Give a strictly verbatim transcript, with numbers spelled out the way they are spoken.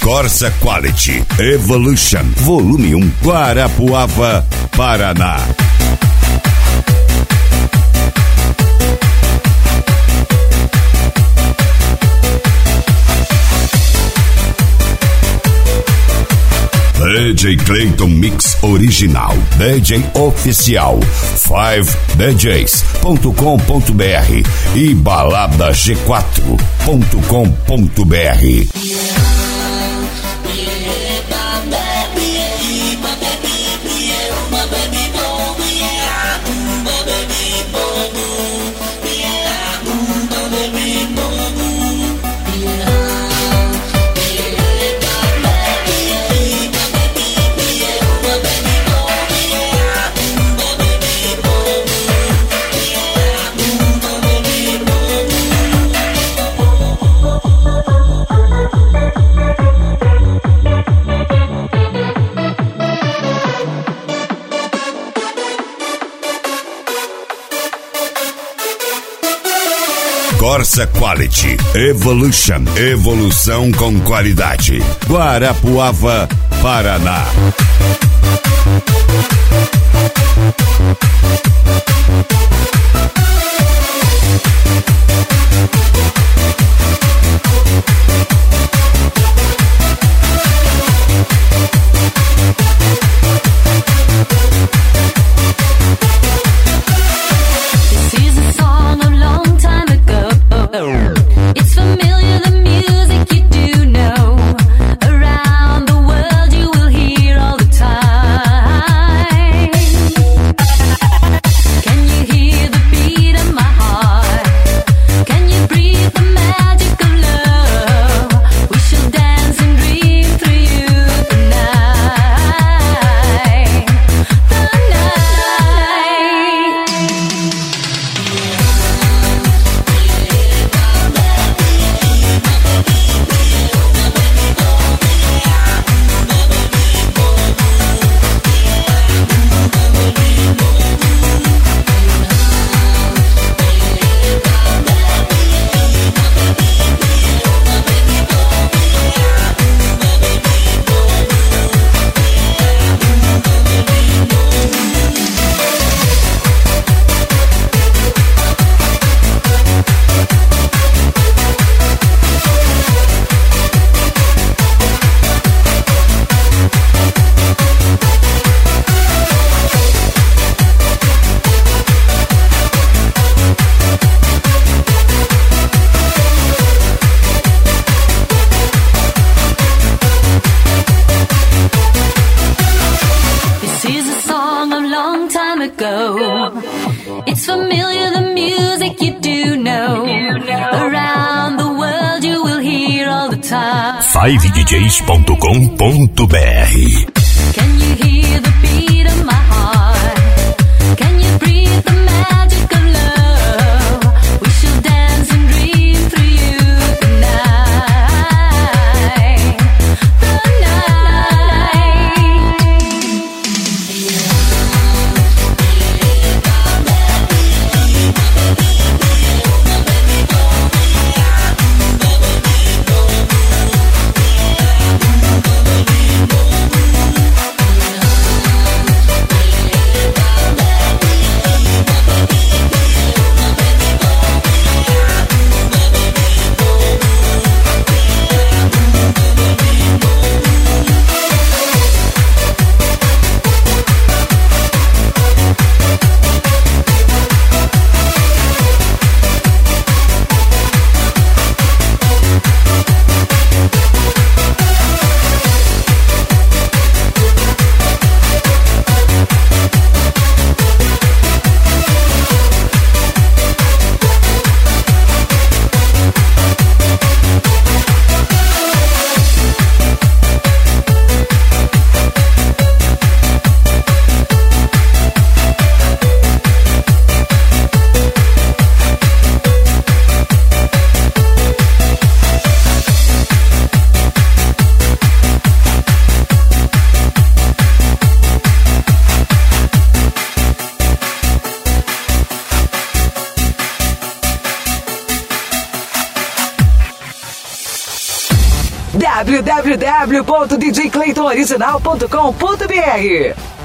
Corsa Quality Evolution Volume um, Guarapuava, Paraná. D J Clayton Mix Original, D J Oficial, cinco d js ponto com ponto b r e balada g quatro ponto com ponto b r. Corsa Quality Evolution, evolução com qualidade. Guarapuava, Paraná. It's familiar, the music you do know. Around the world you will hear all the time. Can you hear the beat of my heart? Can you breathe the magic of love? We shall dance and dream through you the night. The night. It's familiar, the music you do know. Around the world you will hear all the time. cinco d js ponto com ponto b r. Can you hear the beat of my heart? Can you breathe the magic of love? We shall dance and dream through you the night. The night. w w w ponto d j clayton original ponto com ponto b r.